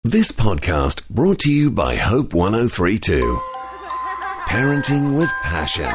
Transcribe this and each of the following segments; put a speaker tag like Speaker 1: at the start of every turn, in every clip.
Speaker 1: This podcast brought to you by Hope 1032. Parenting with passion.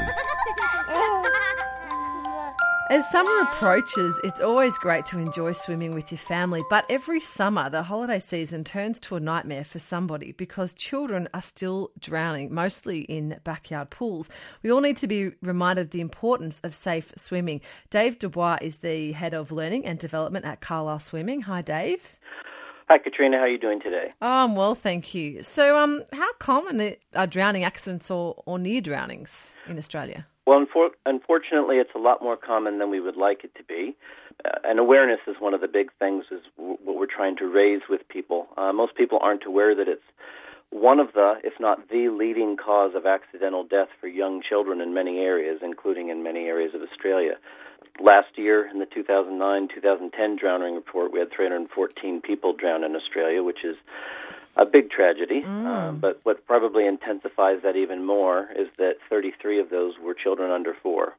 Speaker 2: As summer approaches, it's always great to enjoy swimming with your family, but every summer the holiday season turns to a nightmare for somebody because children are still drowning, mostly in backyard pools. We all need to be reminded of the importance of safe swimming. Dave Dubois is the Head of Learning and Development at Carlisle Swimming. Hi, Dave.
Speaker 3: Hi, Katrina. How are you doing today?
Speaker 2: Oh, I'm well, thank you. So how common are drowning accidents or near drownings in Australia?
Speaker 3: Well, unfortunately, it's a lot more common than we would like it to be. And awareness is one of the big things, is what we're trying to raise with people. Most people aren't aware that it's one of the, if not the leading cause of accidental death for young children in many areas, including in many areas of Australia. Last year, in the 2009-2010 drowning report, we had 314 people drown in Australia, which is a big tragedy. But what probably intensifies that even more is that 33 of those were children under 4.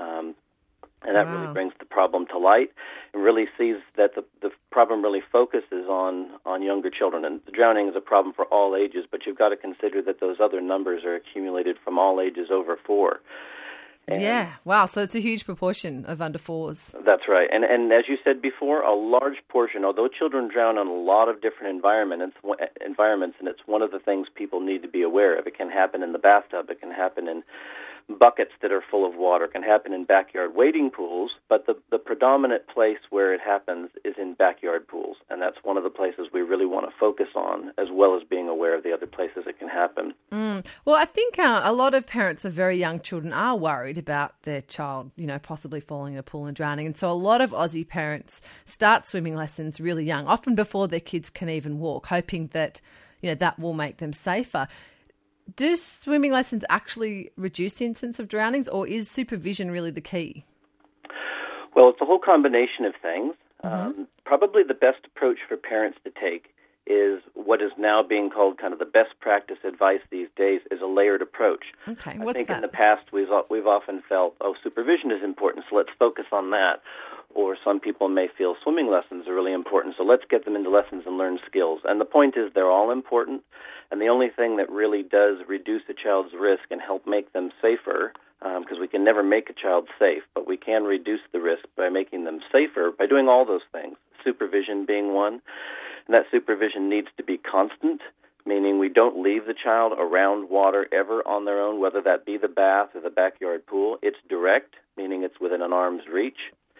Speaker 3: And that really brings the problem to light and really sees that the problem really focuses on younger children. And the drowning is a problem for all ages, but you've got to consider that those other numbers are accumulated from all ages over 4.
Speaker 2: Yeah, wow, so it's a huge proportion of under 4s.
Speaker 3: That's right. And as you said before, a large portion, although children drown in a lot of different environments, and it's one of the things people need to be aware of. It can happen in the bathtub, it can happen in buckets that are full of water, it can happen in backyard wading pools, but the predominant place where it happens is in backyard pools, and that's one of the places we really want to focus on, as well as being aware of the other places it can happen.
Speaker 2: Well, I think a lot of parents of very young children are worried about their child, possibly falling in a pool and drowning, and so a lot of Aussie parents start swimming lessons really young, often before their kids can even walk, hoping that, that will make them safer. Do swimming lessons actually reduce the incidence of drownings, or is supervision really the key?
Speaker 3: Well, it's a whole combination of things. Probably the best approach for parents to take is what is now being called kind of the best practice advice these days, is a layered approach.
Speaker 2: Okay,
Speaker 3: I think in the past we've often felt, supervision is important, so let's focus on that. Or some people may feel swimming lessons are really important, so let's get them into lessons and learn skills. And the point is they're all important, and the only thing that really does reduce a child's risk and help make them safer, because we can never make a child safe, but we can reduce the risk by making them safer by doing all those things, supervision being one. And that supervision needs to be constant, meaning we don't leave the child around water ever on their own, whether that be the bath or the backyard pool. It's direct, meaning it's within an arm's reach.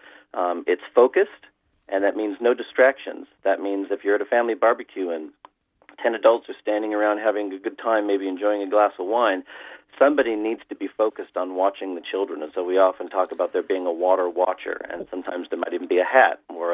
Speaker 3: It's focused, and that means no distractions. That means if you're at a family barbecue and 10 adults are standing around having a good time, maybe enjoying a glass of wine, somebody needs to be focused on watching the children. And so we often talk about there being a water watcher, and sometimes there might even be a hat or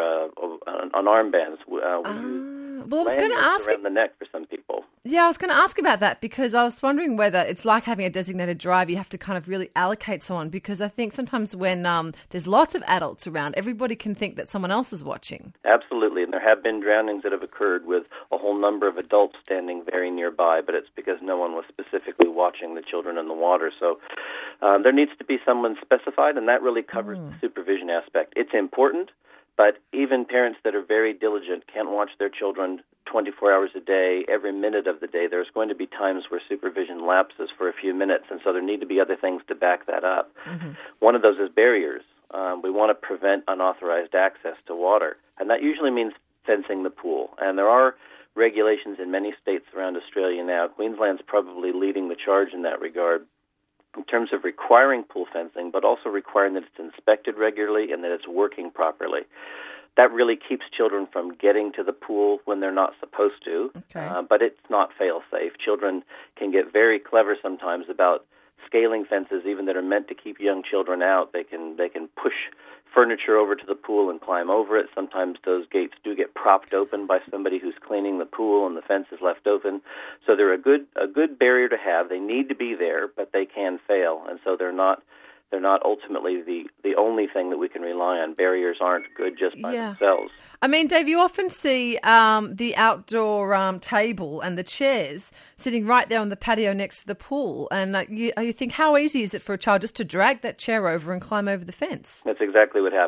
Speaker 3: an armband.
Speaker 2: Well, I was going to ask
Speaker 3: around the neck for some people.
Speaker 2: Yeah, I was going to ask about that because I was wondering whether it's like having a designated driver. You have to kind of really allocate someone, because I think sometimes when there's lots of adults around, everybody can think that someone else is watching.
Speaker 3: Absolutely, and there have been drownings that have occurred with a whole number of adults standing very nearby, but it's because no one was specifically watching the children in the water. So there needs to be someone specified, and that really covers the supervision aspect. It's important. But even parents that are very diligent can't watch their children 24 hours a day, every minute of the day. There's going to be times where supervision lapses for a few minutes, and so there need to be other things to back that up. One of those is barriers. We want to prevent unauthorized access to water, and that usually means fencing the pool. And there are regulations in many states around Australia now. Queensland's probably leading the charge in that regard, in terms of requiring pool fencing, but also requiring that it's inspected regularly and that it's working properly. That really keeps children from getting to the pool when they're not supposed to, but it's not fail-safe. Children can get very clever sometimes about scaling fences, even that are meant to keep young children out. They can push furniture over to the pool and climb over it. Sometimes those gates do get propped open by somebody who's cleaning the pool, and the fence is left open. So they're a good barrier to have. They need to be there, but they can fail, and so they're not ultimately the only thing that we can rely on. Barriers aren't good just by themselves.
Speaker 2: I mean, Dave, you often see the outdoor table and the chairs sitting right there on the patio next to the pool, and you think, how easy is it for a child just to drag that chair over and climb over the fence?
Speaker 3: That's exactly what happens.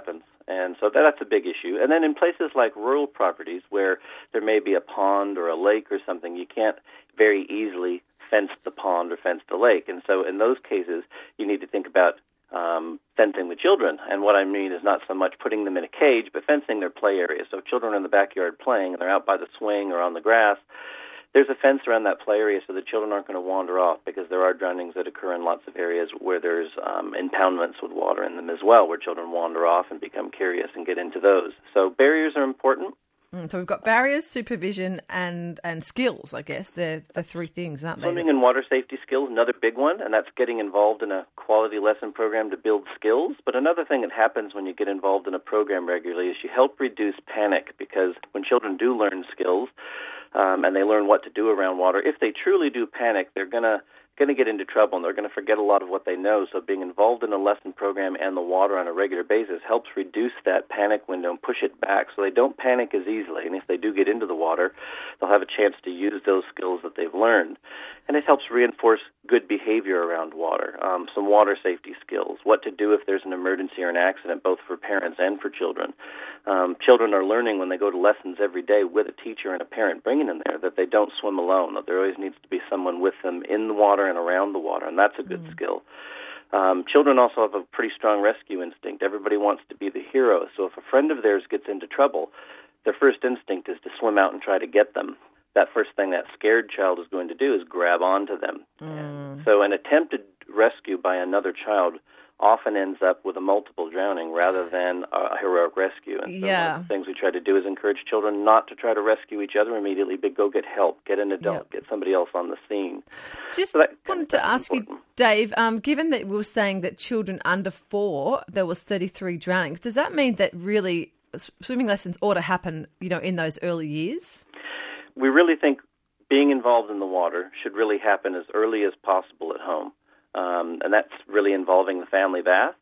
Speaker 3: And so that's a big issue. And then in places like rural properties where there may be a pond or a lake or something, you can't very easily fence the pond or fence the lake. And so in those cases, you need to think about fencing the children. And what I mean is not so much putting them in a cage, but fencing their play area. So if children are in the backyard playing and they're out by the swing or on the grass, there's a fence around that play area so the children aren't going to wander off, because there are drownings that occur in lots of areas where there's impoundments with water in them as well, where children wander off and become curious and get into those. So barriers are important.
Speaker 2: So we've got barriers, supervision, and skills, I guess. They're the three things, aren't they?
Speaker 3: Swimming and water safety skills, another big one, and that's getting involved in a quality lesson program to build skills. But another thing that happens when you get involved in a program regularly is you help reduce panic, because when children do learn skills and they learn what to do around water, if they truly do panic, they're going to get into trouble, and they're going to forget a lot of what they know. So being involved in a lesson program and the water on a regular basis helps reduce that panic window and push it back so they don't panic as easily. And if they do get into the water, they'll have a chance to use those skills that they've learned. And it helps reinforce good behavior around water, some water safety skills, what to do if there's an emergency or an accident, both for parents and for children. Children are learning when they go to lessons every day with a teacher and a parent bringing them there that they don't swim alone, that there always needs to be someone with them in the water and around the water, and that's a good skill. Children also have a pretty strong rescue instinct. Everybody wants to be the hero, so if a friend of theirs gets into trouble, their first instinct is to swim out and try to get them. That first thing that scared child is going to do is grab onto them. So an attempted rescue by another child often ends up with a multiple drowning rather than a heroic rescue. And so one of the things we try to do is encourage children not to try to rescue each other immediately, but go get help, get an adult, get somebody else on the scene.
Speaker 2: Just wanted to ask you, Dave, given that we were saying that children under 4, there was 33 drownings, does that mean that really swimming lessons ought to happen, in those early years?
Speaker 3: We really think being involved in the water should really happen as early as possible at home. And that's really involving the family bath.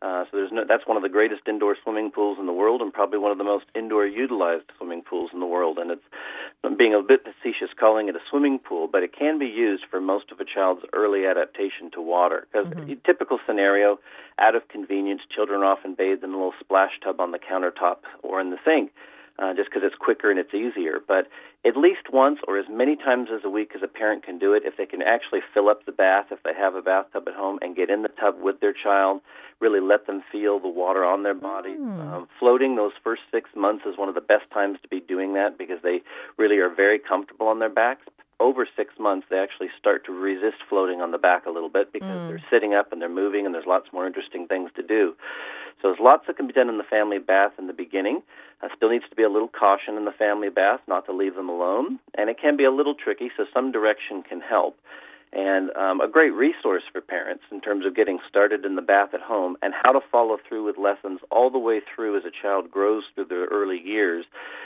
Speaker 3: That's one of the greatest indoor swimming pools in the world, and probably one of the most indoor utilized swimming pools in the world. And it's being a bit facetious calling it a swimming pool, but it can be used for most of a child's early adaptation to water. Because typical scenario, out of convenience, children are often bathed in a little splash tub on the countertop or in the sink. Just because it's quicker and it's easier. But at least once or as many times as a week as a parent can do it, if they can actually fill up the bath, if they have a bathtub at home, and get in the tub with their child, really let them feel the water on their body. Floating those first 6 months is one of the best times to be doing that, because they really are very comfortable on their backs. Over 6 months, they actually start to resist floating on the back a little bit, because they're sitting up and they're moving, and there's lots more interesting things to do. So there's lots that can be done in the family bath in the beginning. Still needs to be a little caution in the family bath, not to leave them alone. And it can be a little tricky, so some direction can help. And a great resource for parents in terms of getting started in the bath at home and how to follow through with lessons all the way through as a child grows through their early years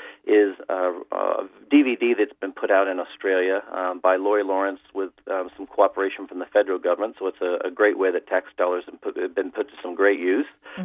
Speaker 3: is a DVD that's been put out in Australia by Laurie Lawrence with some cooperation from the federal government. So it's a great way that tax dollars have been put to some great use.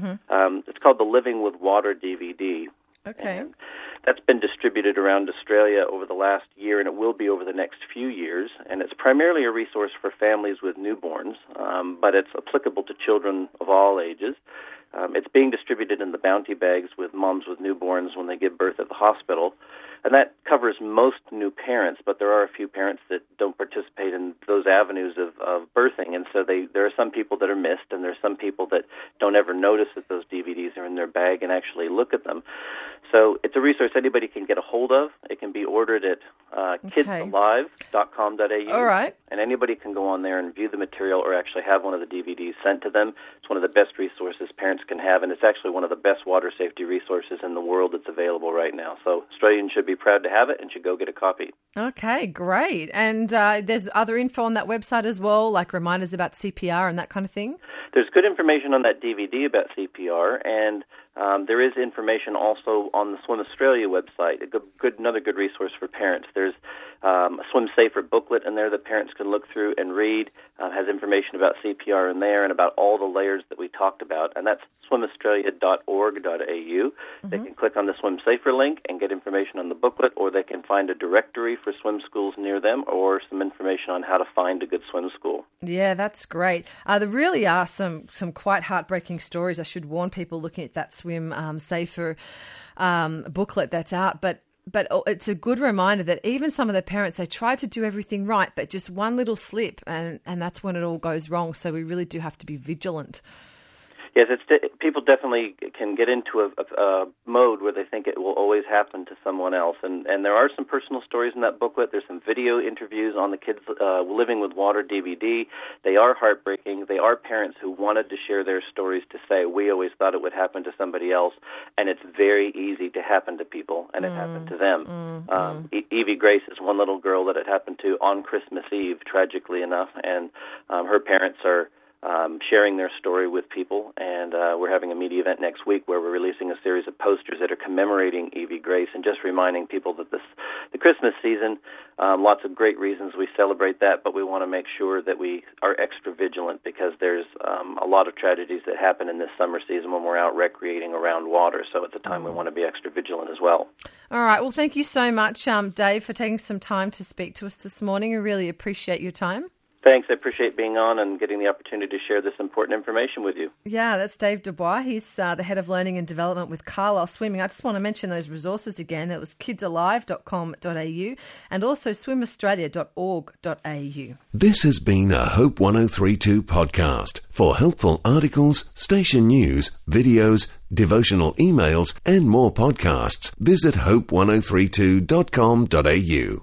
Speaker 3: It's called the Living with Water DVD.
Speaker 2: Okay.
Speaker 3: And that's been distributed around Australia over the last year, and it will be over the next few years. And it's primarily a resource for families with newborns, but it's applicable to children of all ages. It's being distributed in the bounty bags with moms with newborns when they give birth at the hospital. And that covers most new parents, but there are a few parents that don't participate in those avenues of birthing. And so there are some people that are missed, and there are some people that don't ever notice that those DVDs are in their bag and actually look at them. So it's a resource anybody can get a hold of. It can be ordered at kidsalive.com.au.
Speaker 2: All right.
Speaker 3: And anybody can go on there and view the material or actually have one of the DVDs sent to them. It's one of the best resources parents can have, and it's actually one of the best water safety resources in the world that's available right now. So Australians should be proud to have it and should go get a copy. Okay,
Speaker 2: great. And there's other info on that website as well, like reminders about CPR and that kind of thing?
Speaker 3: There's good information on that DVD about CPR, and there is information also on the Swim Australia website, another good resource for parents. There's a Swim Safer booklet in there that parents can look through and read. Has information about CPR in there and about all the layers that we talked about, and that's swimaustralia.org.au. They can click on the Swim Safer link and get information on the booklet, or they can find a directory for swim schools near them or some information on how to find a good swim school.
Speaker 2: Yeah, that's great. There really are some quite heartbreaking stories. I should warn people looking at that Swim Safer booklet that's out, but it's a good reminder that even some of the parents, they try to do everything right, but just one little slip, and that's when it all goes wrong. So we really do have to be vigilant.
Speaker 3: Yes, people definitely can get into a mode where they think it will always happen to someone else. And there are some personal stories in that booklet. There's some video interviews on the Kids Living with Water DVD. They are heartbreaking. They are parents who wanted to share their stories to say, we always thought it would happen to somebody else. And it's very easy to happen to people, and it happened to them. Evie Grace is one little girl that it happened to on Christmas Eve, tragically enough. And her parents are sharing their story with people, and we're having a media event next week where we're releasing a series of posters that are commemorating Evie Grace and just reminding people that the Christmas season, lots of great reasons we celebrate that, but we want to make sure that we are extra vigilant because there's a lot of tragedies that happen in this summer season when we're out recreating around water, so it's a time we want to be extra vigilant as well.
Speaker 2: All right, well, thank you so much, Dave, for taking some time to speak to us this morning. I really appreciate your time.
Speaker 3: Thanks. I appreciate being on and getting the opportunity to share this important information with you.
Speaker 2: Yeah, that's Dave Dubois. He's the Head of Learning and Development with Carlisle Swimming. I just want to mention those resources again. That was kidsalive.com.au and also swimaustralia.org.au.
Speaker 1: This has been a Hope 103.2 podcast. For helpful articles, station news, videos, devotional emails and more podcasts, visit hope1032.com.au.